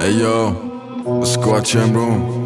Yo, اسکوات روم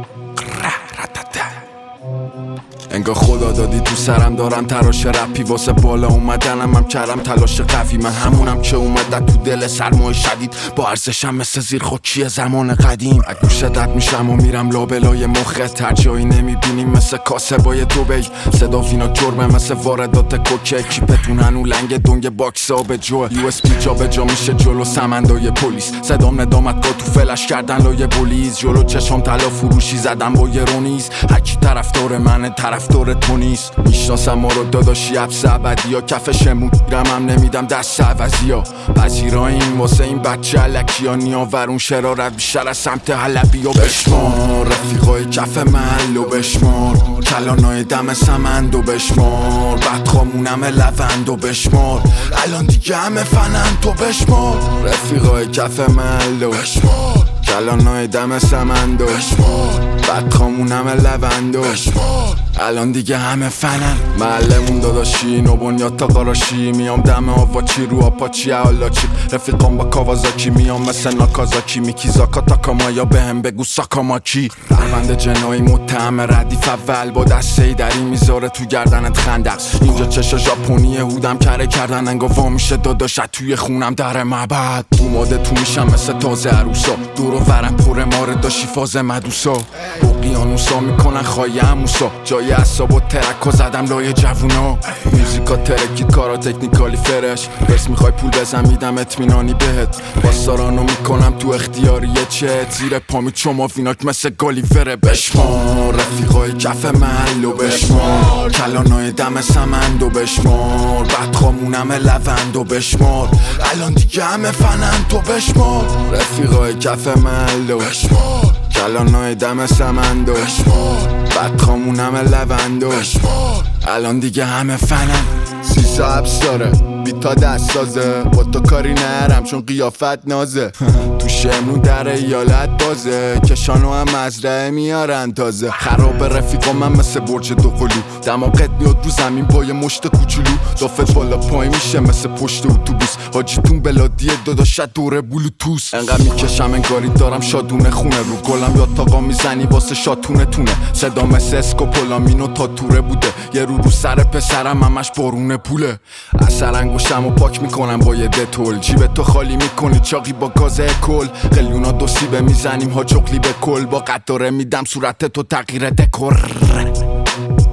انگار خدا دادی تو سرم دارم تراش رپی واسه بالا اومدنم هم کردم تلاش قوی من همونم که اومد تو دل سرمای شدید با ارزشم مثل زیر خاکی زمان قدیم از گوشت رد میشم و میرم لابلای مخت هر جایی نمیبینیم مثل کاسبای دوبی صدا فینا کرمه مثل واردات کوکه کیپتون هنو لنگ دنگ باکس آب جو یو اس پی جا به جا میشه جلو سمندای پلیس صدام ندامت کا تو فلش کردن لای بولیز جلو چشام طلا فروشی زدم با یه رونیز هرکی طرفدار منه طرفدار تو نیست میشناسم ما رو داداشی حبس ابدی ها کفشمون گیرم هم نمیدم دست عوضی ها پذیراییم واسه این بچه علکی ها نیاورون شرارت بیشتر از سمت حلبی ها بشمار رفیقای کف محل و بشمار کلانای دم سمند و بشمار بدخامونم لوند و بشمار الان دیگه همه فنن تو بشمار رفیقای کف محل و بشمار کلانای دم سمند و بشمار بدخامونم لوند و بشمار الان دیگه همه فنن محلمون داداشی نو بنیاد تا قراشی میام دم آواچی رو آپاچی حالاچی رفیقام با کاوازاکی میام مثل ناکازاکی میکیزاکا تاکامایا بهم بگو ساکاماکی پرونده جنایی متهم ردیف اول با دسته دری میذاره تو گردنت خندق اینجا چشا ژاپنی هودم کره کردن انگا وا میشه داداشت توی خونم در معبد تو ماده تو میشم مثل تازه عروسا دور و ورم پر ماره داشی فاز مدوسا اقیانوسا میکنن خواهی موسا جای اصاب و ترکا زدم لای جوونا موزیکا ترکید کارا تکنیکالی فرش برس میخوای پول بزن میدم اطمینانی بهت باستارانو میکنم تو اختیاریه چت زیر پامی چما فیناک مثل گالیوره بشمار رفیقای کف محل و بشمار کلانای دم سمند و بشمار بدخامونم لوند و بشمار الان دیگه همه فنن تو بشمار رفیقای کف محل و بشمار کلانای دم سمند و بشمار بدخامونم لوند و بشمار الان دیگه همه فنن سیسا حبس داره بیتا دست سازه با تو کاری نرم چون قیافت نازه تو شمرون در ایالت بازه کشانو هم مزرعه میارن تازه خراب رفیقا من مثل برج دو قلو دماغت میاد رو زمین با یه مشت کوچولو دافت بالا پای میشه مثل پشت اتوبوس حاجیتون بلادیه داداشت دوره بلوتوس انقدر میکشم انگاری دارم شادونه خونه رو گلم یا تاقا میزنی واسه شاتونه تونه صدا مثل اسکوپولامینو تا توره بوده یه رو سر پسرم همش بارونه پوله اثر انگوشم و پاک میکنم با یه دتول جیب تو خالی میکنی چاقی با گازه کل قلیونا دو سیبه میزنیم ها جغلی به کل با قطاره میدم صورت تو تغییر دکور